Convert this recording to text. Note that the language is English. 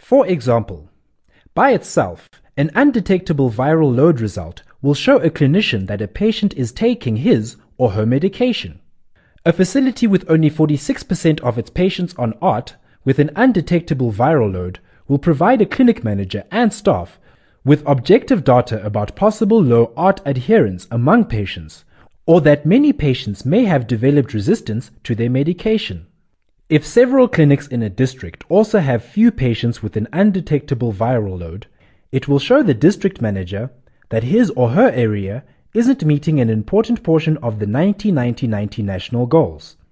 For example, by itself, an undetectable viral load result will show a clinician that a patient is taking his or her medication. A facility with only 46% of its patients on ART with an undetectable viral load will provide a clinic manager and staff with objective data about possible low ART adherence among patients, or that many patients may have developed resistance to their medication. If several clinics in a district also have few patients with an undetectable viral load, it will show the district manager that his or her area isn't meeting an important portion of the 90-90-90 national goals.